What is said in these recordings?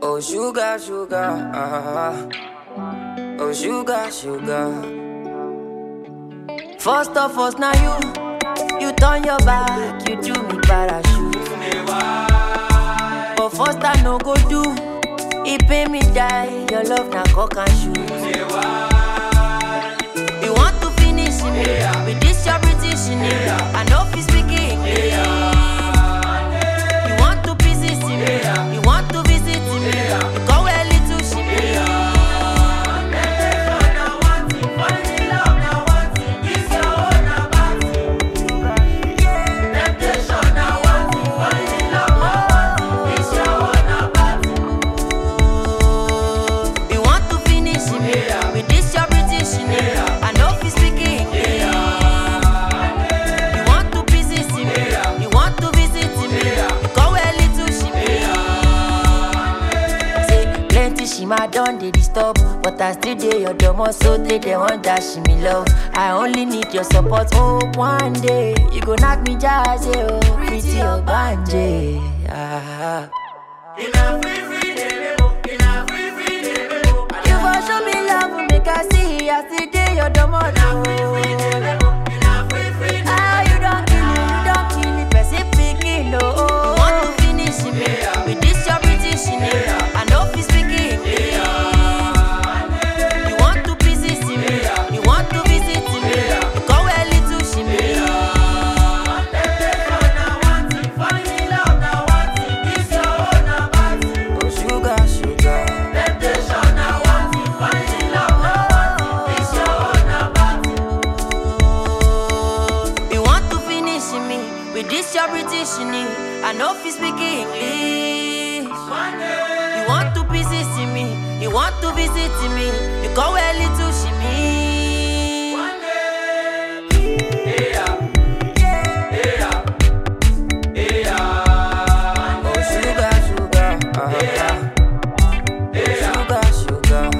Oh sugar, sugar, oh sugar, sugar. First of all, now you turn your back, you do me parachute. But first I no go do, it pay me die, your love na cock and shoe. You want to finish me, with this your British in it, I know if you speak English. You want to visit me, you want to visit me, you go a little ship. I done they disturb, but I still dey your domo, so they want dash me love. I only need your support. Oh, one day you go knock me jazzy, oh, pretty or banje. You for show me love, make I see. I still dey your domo. Ah, you don't kill me, Pacific, no. You want to finish me with this your British in it. I know if you speak English. You want to visit me, you want to visit me, you go a little shimmy. Oh sugar, sugar. You want to finish me with this your British in it. I know if you speak English. You want to visit me, you want to visit me, you go a little shimmy. Oh sugar, sugar, sugar, sugar.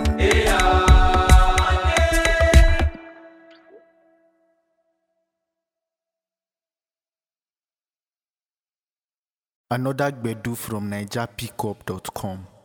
Another Gbedu from NigerPickup.com.